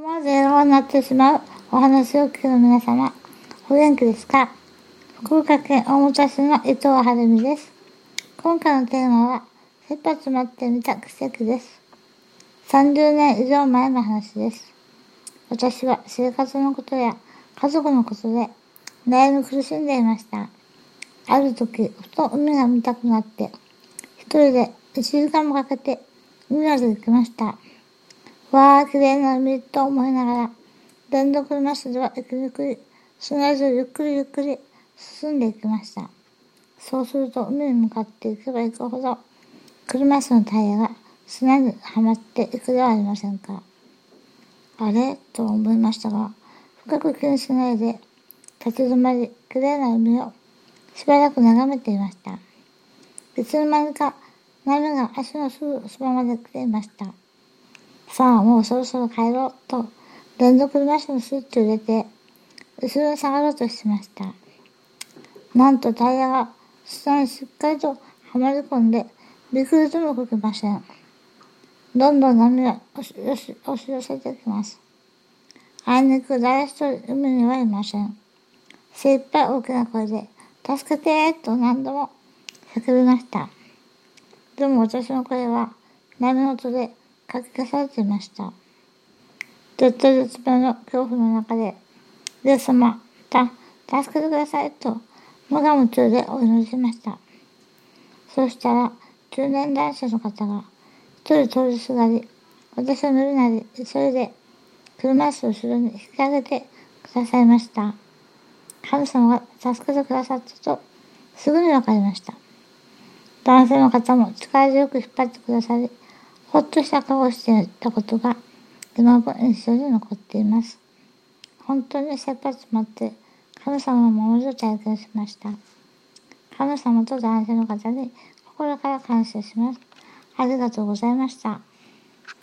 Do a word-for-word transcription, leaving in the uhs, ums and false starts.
思わず笑顔になってしまうお話を聞くの皆様、お元気ですか？福岡県大牟田市の伊藤はるみです。今回のテーマは、切羽詰まってみた奇跡です。さんじゅうねん以上前の話です。私は生活のことや家族のことで悩み苦しんでいました。ある時、ふと海が見たくなって、一人でいちじかんもかけて海まで行きました。わあ、綺麗な海と思いながら、電動車椅子では行きにくい砂地をゆっくりゆっくり進んでいきました。そうすると海に向かっていけば行くほど、車椅子のタイヤが砂にはまっていくではありませんか。あれと思いましたが、深く気にしないで立ち止まり、綺麗な海をしばらく眺めていました。いつの間にか波が足のすぐそばまで来ていました。さあ、もうそろそろ帰ろうと、連続車椅子のスイッチを入れて、後ろに下がろうとしました。なんとタイヤが砂にしっかりとはまり込んで、びくりとも動きません。どんどん波が押し押し押し寄せてきます。あいにく誰一人海にはいません。精一杯大きな声で、助けてーと何度も叫びました。でも私の声は波の音でかき消されていました。絶体絶命の恐怖の中で、イエス様、た、助けてくださいと、無我夢中でお祈りしました。そうしたら、中年男性の方が、一人通りすがり、私を乗りなり、急いで、車椅子を後ろに引き上げてくださいました。神様が助けてくださったと、すぐにわかりました。男性の方も力強く引っ張ってくださり、ほっとした顔をしていたことが、今も印象に残っています。本当に切羽詰まって神様の守りを体験しました。神様と男性の方に心から感謝します。ありがとうございました。